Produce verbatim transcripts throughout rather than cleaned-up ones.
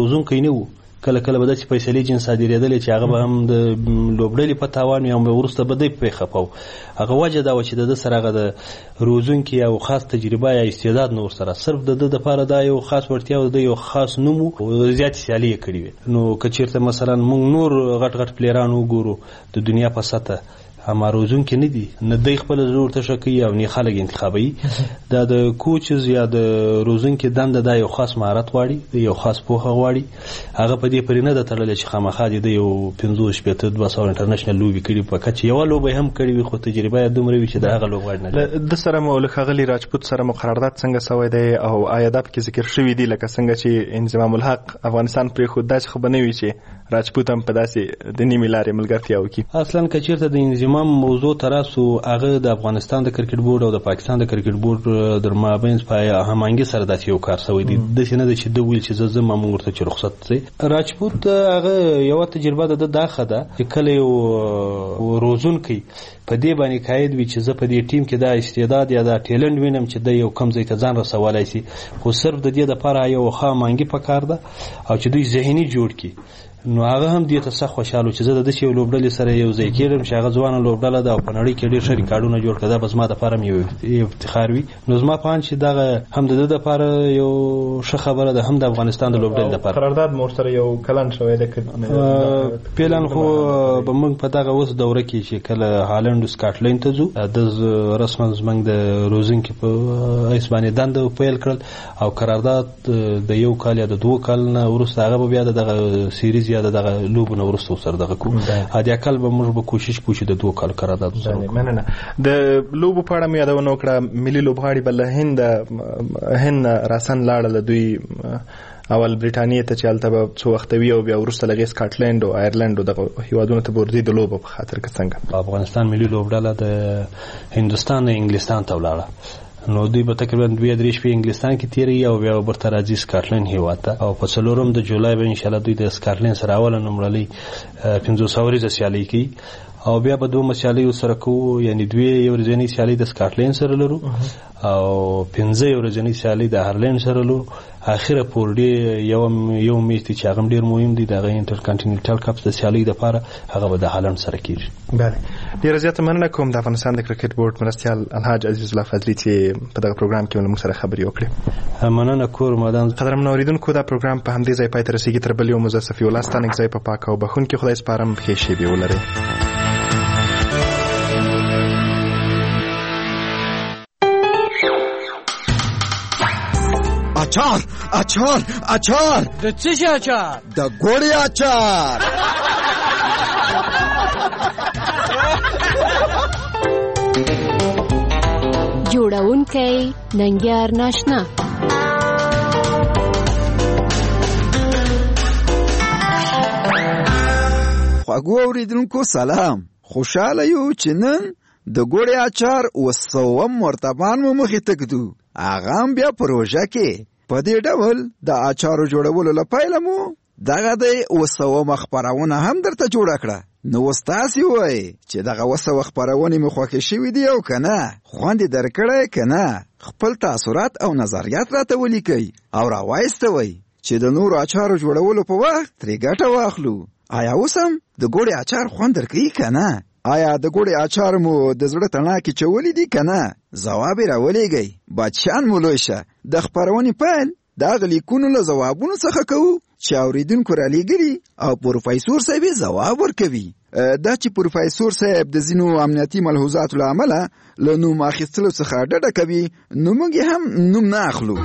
روزونکی نه و. کله کله به داسې فیصلې جنس صادرېدلې چې هغه به هم د لوبډلې په تاوان وي او وروسته به دی پرې خفه. هغه وجه دا وه چې د ده سره هغه د روزونکي او خاص تجربه یا استعداد نه ورسره، صرف د ده دپاره دا یو خاص وړتیا او د ده یو خاص نوم و، زیاتې سیالۍ یې کړې وې. نو که چېرته مثلا موږ نور غټ غټ پلیران وګورو د دنیا په سطح، اما روزونکي نه دي، نه دی خپل زړه ورته ښه کوي او نه خلک انتخابوي. دا د کوچز یا د روزونکي دنده دا یو خاص مهارت غواړي، یو خاص پوهه غواړي. هغه په دې پورې نه ده تړلی چې خامخا دې د یو پنځوس شپېته دوه سوه انټرنیشنل لوبې کړي، په کچ یوه لوبه هم کړې وي خو تجربه یې دومره وي چې د هغه لوبغاړي نه لري. د سره مو له ښاغلي راجپوت سره مو قرارداد څنګه سوی دی او آیا دا پکې ذکر شوي دي لکه څنګه چې انضمام الحق افغانستان پرېښود، داسې خو به نه وي چې راجپوت هم په داسې د نیمې لارې ملګرتیا وکړي؟ اصلا که چېرته د انضمام موضوع ته راسو، هغه د افغانستان د کرکټ بورډ او د پاکستان د کرکټ بورډ در مابین په هماهنګي سره داسې یو کار سوی دی. داسې نه ده چې ده ویل چې زه ځم موږ ورته چې رخصت دی. راجپوت هغه یوه تجربه د ده دا ښه ده چې کله یو روزونکی په دې باندې قاید وي چې زه په دې ټیم کې دا استعداد یا دا ټیلنټ وینم چې د یو کم ځای ته ځان رسولی شي، خو صرف د دې دپاره یو ښه هماهنګي پکار ده او چې دوی ذهني جوړ کړي. نو هغه هم دې ته سخت خوشحاله چې زه د داسې یو لوبډلې سره یو ځای کېږم چې هغه ځوانه لوبډله ده او په نړۍ کې ډېر ښه ریکارډونه جوړ کړه. دا به زما دپاره هم یو افتخار وي. نو زما په اند چې دغه هم د ده دپاره یو ښه خبره ده، هم د افغانستان د لوبډلې دپاره. قرارداد مو ورسره یو کلن شوی دی؟ پلان خو به موږ په دغه اوس دوره کې چې کله هالند او سکاټلند ته ځو، د رسما زموږ د روزونکي په حیث باندې دنده پیل کړل او قرارداد د یو کال یا د دوه کال نه وروسته هغه به بیا د دغه سیریز یا دغه لوبو نه وروسته ورسره دغه کوو. د اکل به موږ به کوشش کوو چې د دوه کال قرارداد ورسره وکړو. مننه. د لوبو په اړه مې یادونه وکړه، ملي لوبغاړي به له هند هند راسن لاړل، دوی اول بریټانیې ته چې هلته به څو وخته وي او بیا وروسته له هغې سکاټلند او آیرلند او دغه هېوادونو ته به ورځي د لوبو په خاطر که څنګه. افغانستان ملي لوبډله د هندوستان نه انګلستان ته ولاړه. نو دوی به تقریبا دوه درې شپې انګلستان کې تیروي او بیا برته راځي سکاټلند هېواد ته، او په څلورم د جولای به انشاءالله دوی د سکاټلند سره اوله نومړلۍ پنځوس اوریزه سیالۍ کوي او بیا به دوه سیالۍ ورسره کوو، یعنې دوې یو ورځنۍ سیالۍ د سکاټلند سره لرو او پنځه یو ورځنۍ سیالۍ د آیرلند سره لرو. اخره پور ډې یو یو میچ دی چې هغه ډېر مهم دی، د هغه انټر کانټیننټل کپ د سیالۍ دپاره هغه به د هالند سره کېږي. بله، ډېره زیاته مننه کوم د افغانستان د کرکټ بورډ مرستیال الحاج عزیز الله فضلي چې په دغه پروګرام کې له موږ سره خبرې وکړې. مننه کور مادام. قدرمنو اورېدونکو، دا پروګرام په همدې ځای پای ته رسېږي. تر بل یو مو زه صفي الله ستانکزی په پاک او بښونکي خدای سپارم. ښې شېبې ولرئ. اچار اچار اچار. د څه شي اچار؟ د ګوړې اچار. جوړونکی ننګیار ناشنا. خواږو اوریدونکو سلام، خوشحاله یو چې نن د ګوړې اچار اوسوم مرتبان مو مخې ته ږدو. هغه هم بیا پروژه کې په دې ډول د اچارو جوړولو لپاره مو دغه د اوسوم خپرونه هم درته جوړه کړه. نو اوس تاسې وایئ چې دغه اوسوم خپرونې مو خوښې شوي دي او که نه، خوند یې درکړی که نه، خپل تاثرات او نظریات راته ولیکئ او راوایستوئ چې د نورو اچارو جوړولو په وخت ترې ګټه واخلو. آیا اوس هم د ګوړې اچار خوند درکوي که نه؟ آیا د ګوړې اچار مو د زړه تڼاکې چولی دي که نه؟ ځواب یې راولېږئ. بادشان مو لوی شه. د خپرونې پیل د هغه لیکونو له ځوابونو څخه کوو چې اورېدونکو رالیږلي او پروفیسور صاحب یې ځواب ورکوي. دا چې پروفیسور صاحب د ځینو امنیتي ملحوظاتو له امله له نوم اخیستلو څخه ډډه کوي، نو موږ یې هم نوم نه اخلو.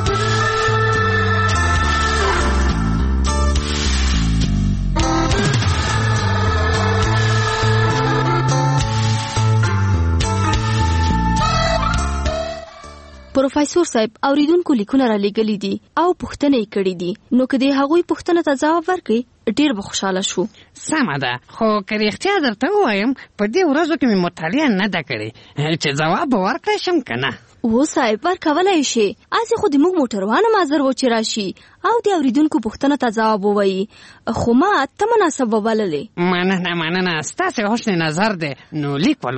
پروفیسور صاحب اوریدونکو لیکونه را لېږلي دي او پوښتنې یې کړي دي، نو که د هغوی پوښتنه ته ځواب ورکړي ډېر به خوشحاله شو. سمه ده، خو که رښتیا درته ووایم په دې ورځو کې مې مطالعه نه ده کړې چې ځواب به ورکړی شم که نه. و صاحب ورکولی شي. هسې خو د موږ موټروانو معذر و چې راشي او د اوریدونکو پوښتنه ته ځواب ووایي، خو ما ته مناسب وبللې. مننه مننه، ستاسې حسن نظر دی. نو لیک ولوله.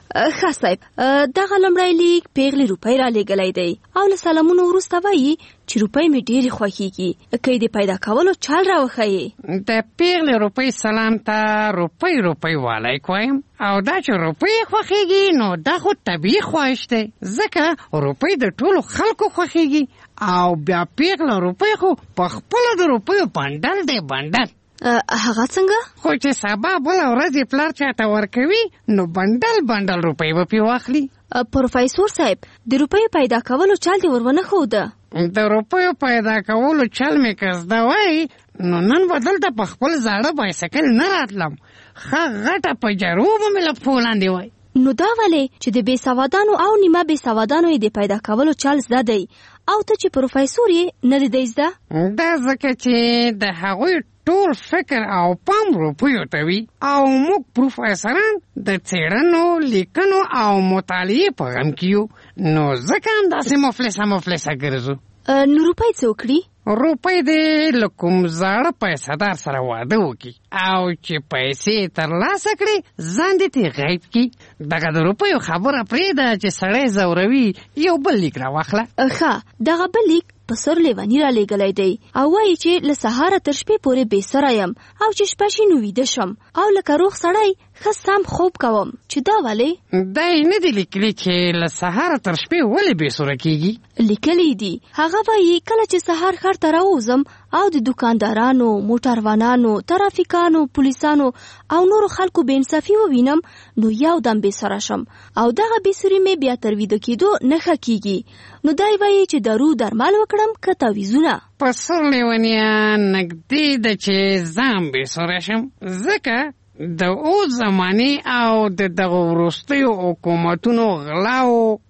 ښه صاحب دغه لومړی لیک پیغلې روپۍ را لیږلی دی او له سلامونو وروسته وایي چې روپۍ مې ډېرې خوښېږي که یې د پیدا کولو چل راوښیې. د پیغلې روپۍ سلام ته روپۍ روپۍ والی کویم او دا چې روپۍ خوښېږي نو دا خو طبیعي خواهش دی ځکه روپۍ د ټولو خلکو خوښېږي او بیا پیغله روپۍ خو په خپله د روپیو بنډل دی بنډل. هغه څنګه؟ خو چې سبا بله ورځ یې پلار چاته ورکوي نو بنډل بنډل روپۍ به پرې واخلي. پروفیسور صاحب د روپیو پیدا کولو چل دې ور ونه ښوده؟ د روپیو پیدا کولو چل مې که زده وای نو نن به دلته په خپل زاړه بایسکل نه راتلم ښه غټه په جرو به مې له پښو لاندې وای. نو دا ولې چې د بې سوادانو او نیمه بې سوادانو یې د پیدا کولو چل زده دی او ته چې پروفیسور یې نه دی زده؟ دا ځکه چې د هغوی ټول فکر او پام روپیو ته وي او موږ پروفیسران د څېړنو لیکنو او مطالعې په غم کې یو نو ځکه همداسې مفلسه مفلسه ګرځو. نو روپۍ څه وکړي؟ روپۍ دې له کوم زاړه پیسهدار سره واده وکړي او چې پیسې ترلاسه کړي ځان دې ترې غیب کړي. دغه د روپیو خبره پرېږده چې سړی ځوروي یو بل لیک راواخله. ښه دغه بل لیک په سر لیوني را لیږلی دی او وایي چې له سهاره تر شپې پورې بې سره یم او چې شپه شي نو ویده شم او لکه روغ سړی ښه سم خوب کوم. چې دا ولې؟ دا یې نه دي لیکلي چې له سهاره تر شپې ولې بې سوره کېږي. لیکلی دي هغه وایي کله چې سهار ښار ته راووځم او د دوکاندارانو موټروانانو ترافیکانو پولیسانو او نورو خلکو بې انصافي ووینم نو یو دم بې سره شم او دغه بې سوري مې بیا تر ویده کېدو نه ښه کېږي. نو دی وایي چې دارو درمل وکړم که تعویضونه؟ په سر لیونیه نږدې ده چې ځان بې سوره شم ځکه د اوس زمانې او د دغه وروستیو حکومتونو غلاو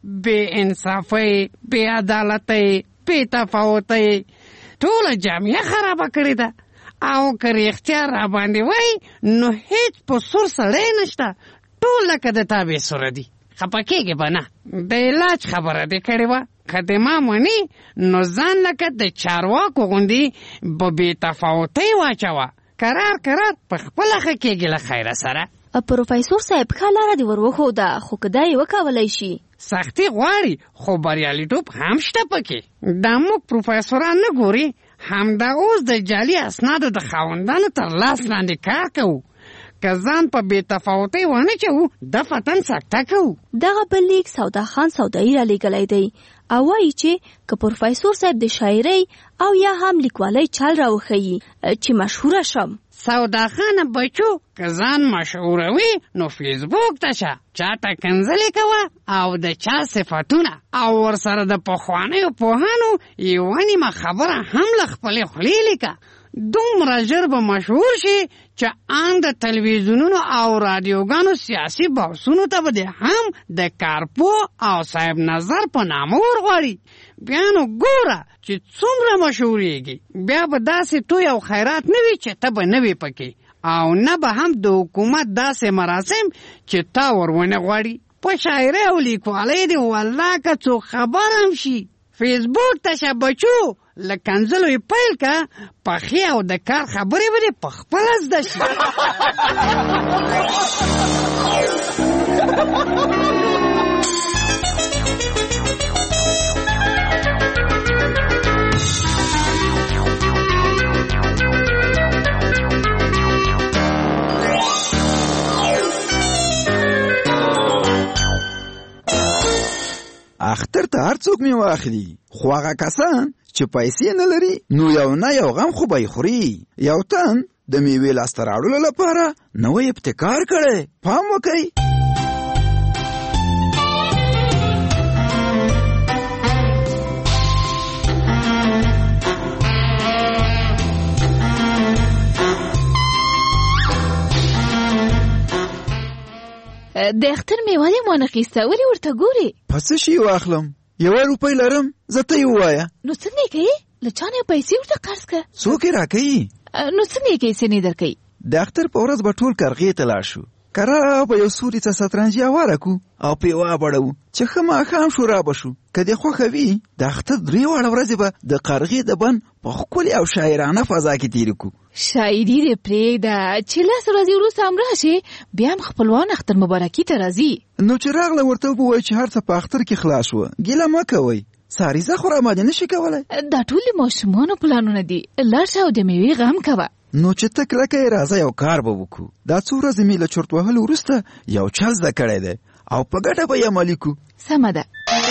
بې انصافۍ بې عدالتۍ بې تفاوتۍ ټوله جامعه خرابه کړې ده او که رښتیا راباندې وای نو هیڅ په سور سړی نشته ټول لکه د تا بې سوره دي. خفه کېږې به نه د علاج خبره دې کړې وه که دې ما مني نو ځان لکه د چارواکو غوندې به بې تفاوتۍ واچوه قرار قرار په خپله ښه کېږي له خیره سره. پروفیسور صاحب ښه لاره دې ور وښوده خو که دا یې وکولی شي. سختي غواړي خو بریالیتوب هم شته پکې. دا موږ پروفیسوران نه ګوري همدا اوس د جعلي اسنادو د خاوندانو تر لاس لاندې کار کوو که ځان په بې تفاوتۍ ونه چوو د فتن سکته کوو. دغه بل لیک سودا خان سودایي را لیږلی دی او وایي چې که پروفیسور صاحب د شاعرۍ او یا هم لیکوالۍ چل راوښیي چې مشهوره شم. سودا خانه بچو که ځان مشهوروي نو فیسبوک ته شه چاته کنځلې کوه او د چا صفتونه او ورسره د پخوانیو پوهانو یوه نیمه خبره هم له خپلې خولې لیکه. دومره ژر به مشهور شي چې ان د تلویزیونونو او رادیوګانو سیاسي بحثونو ته به د هم د کارپو او صاحب نظر په نامه ورغواړي. بیا نو ګوره چې څومره مشهورېږي بیا به داسې توی او خیرات نه وي چې ته به نه وي پکې او نه به هم د حکومت داسې مراسم چې تا ور ونه غواړي. په شاعرۍ او لیکوالۍ دې والله که څوک خبر هم شي فیسبوک ته شه بچو له کنځلو یې پیل که پخې او د کار خبرې به دې په خپله زده شي. اختر ته هر څوک مې واخلي خو هغه کسان چې پیسې نه لري نو یو نه یو غم خو به یې خوري. یو تن د میوې لاسته راوړلو لپاره نوی ابتکار کړی. پام وکئ. د اختر میوه دې مو نخیسته ولې ورته ګورې؟ په څه شي واخلم؟ یوه روپۍ لرم زه ته یې ووایه. نو څنګه یې کوې؟ له چا نه پیسې ورته قرض کړه. څوک یې راکوي؟ نو څنګه یې کوې سنې درکوي؟ د اختر په ورځ به ټول کرغې ته لاړ شو کراره به یو سوري ته سترنجي هواره کړو او پې وابړوو چې ښه ماښام شو را به شو. که دې خوښه وي د اختر درې واړه ورځې به د قرغې د بند په ښکلې او شاعرانه فضا کې تېرې کړو. شاعري دې پرېږده چې لس ورځې وروسته هم راشي بیا هم خپلوان اختر مبارکي ته راځي. نو چې راغله ورته ووایي چې هر څه په اختر کې خلاص شوه. ګیله مه کوئ، ساریزه خو راباندې نشي کولی. دا ټولې ماشومانو پلانونه دي، لاړ شه او د میوې غم کوه. نو چې ته کلکه یې راځه یو کار به وکړو. دا څو ورځې مې له چرت وهلو وروسته یو چل زده کړی دی او په ګډه به یې عملي کړو. سمه ده.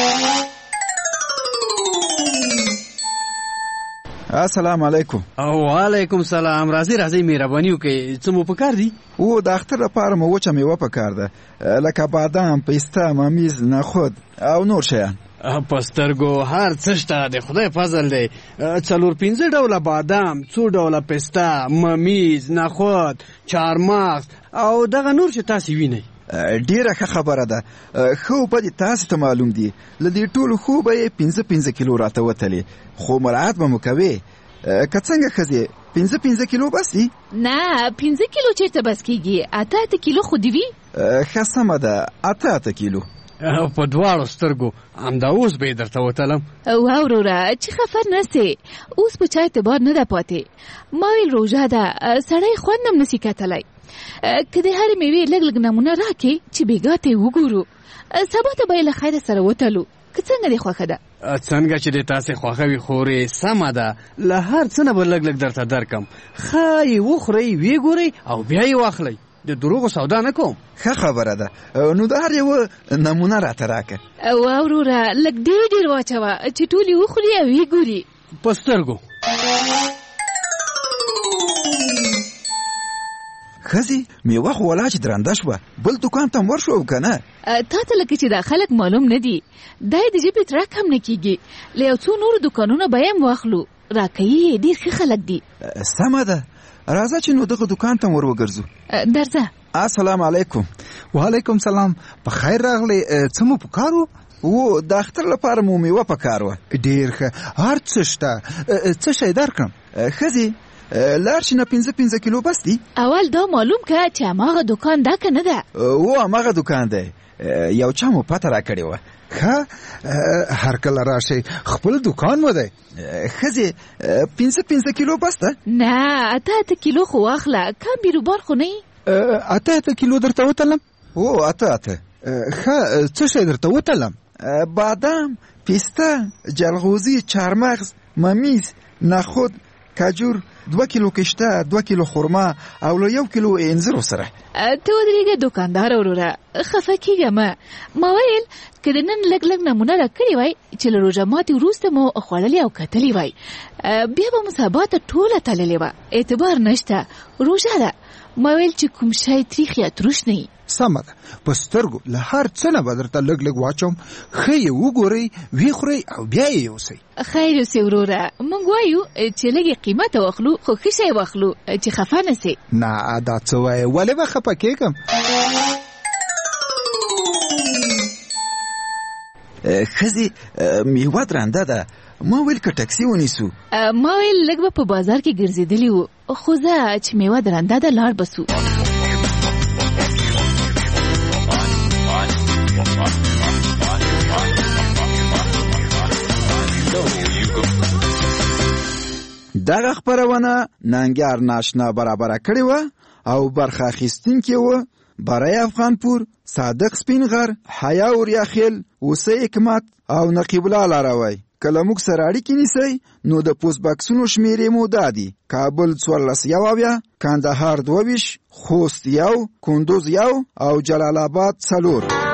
السلام علیکم. وعلیکم سلام. راځئ راځئ مهرباني وکړئ، څه مو پکار دي؟ او د اختر لپاره مو وچه میوه پکار ده، لکه بادام، پیسته، ممیز، نخود او نور شیان. په سترګو هر څه شته، د خدای فضل دی. څلور پنځه ډوله بادام، څو ډوله پیسته، ممیز، نخود، چهارمغز او دغه نور چې تاسې وینئ. ډیره ښه خبره ده. ښه به دې تاسې ته معلوم دي، له دې ټولو ښو به یې پنځه پنځه کیلو راته وتلې، خو مراعات به مو کوې. که څنګه ښځې پنځه پنځه کیلو بس دي؟ نه، پنځه کیلو چېرته بس کېږي، اته اته کیلو خو دې وي. ښه سمه ده، اته اته کیلو. په دواړو سترګو همدا اوس به یې درته وتلم. واوروره چې خفه نه سې، اوس په چا اعتبار نه ده پاتې. ما ویل روژه ده، سړی خوند هم نسي کتلی. که د هرې میوې لږ لږ نمونه راکې چې بېګا ته یې وګورو، سبا ته به یې له خیره سره وتلو. که څنګه دې خوښه ده؟ څنګه چې دې تاسې خوښه وي خورې، سمه ده. له هر څه نه به لږ لږ درته درکم. ښه یې وخورئ، ویې ګورئ او بیا یې واخلئ. د دروغو سودا نه کوم. ښه خبره ده. نو د هر یوه نمونه راته راکړه. واوروره لږ ډېر ډېر واچوه چې ټول یې وخوري او یې ګوري. په سترګو. ښځې میوه خو ولا چې درنده شوه، بل دوکان ته هم ورشو که نه؟ تا ته لکه چې دا خلک معلوم نه دي، دا یې د ژبې ترک هم نه کېږي. له یو څو نورو دوکانونه به یې هم واخلو، راکوي ډېر ښه خلک دي. سمه ده، راځه چې نو دغه دوکان ته ور وګرځو. درځه. السلام علیکم. وعلیکم سلام. په خیر راغلی. څه مو پکار و؟ و د اختر لپاره مو میوه پکار وه. ډېر ښه، هر څه شته. څه شی درکړم؟ ښځې لاړ شي نه پنځه پنځه کیلو بس دي. اول دا معلوم که چې هماغه دوکان ده که نه ده. و هماغه دوکان دی، یو چا مو پته را کړې وه. ښه، هر کله راشئ، خپل دوکان مو دی. ښځې پنځه پنځه کیلو بس ده؟ نه، اته اته کیلو خو واخله، کم بیروبار خو نه یي. اته اته کیلو درته وتلم؟ او اته اته. ښه، څه شی درته وتلم؟ بادام، پیسته، جلغوزي، چهارمغز، ممیز، نخود، کجور، دوه کیلو کشته، دوه کیلو خرما او له یو کیلو انځرو سره. ته ودرېږه دوکاندار وروره، خفه کېږه مه. ما ویل که د نن لږ لږ نمونه راکړې وای چې له روژه ماتې وروسته مو خوړلې او کتلې وای، بیا به مو سبا ته ټوله تللې وه. اعتبار نشته، روژه ده. ما ویل چې کوم شی تریخ یا تروش نه وي. سمه ده، په سترګو له هر څه نه به درته لږ لږ واچوم. ښه یې وګورئ، ویې خورئ او بیا یې یوسئ. خیر اوسې وروره، موږ وایو چې لږ یې قیمته واخلو، خو ښه شی واخلو چې خفه نه سې. نه، دا څه وایې، ولې به خفه کېږم؟ ښځې میوه درنده ده، ما ویل که ټکسي ونیسو. ما ویل لږ به په بازار کې ګرځېدلي وو، خو زه چې میوه درنده ده لاړ به سو. دغه خپرونه ننګیار ناشنا برابره کړې وه او برخه اخیستونکي وه برای افغانپور، صادق سپینغر، حیا اوریاخیل، اوسه حکمت او نقیب الله لاروی. که له موږ سره اړیکې نیسئ نو د پوسټ باکسونو شمېرې مو دا دي: کابل څوارلس یو اویا، کندهار دوه ویشت، خوست یو، کندوز یو او جلال آباد څلور.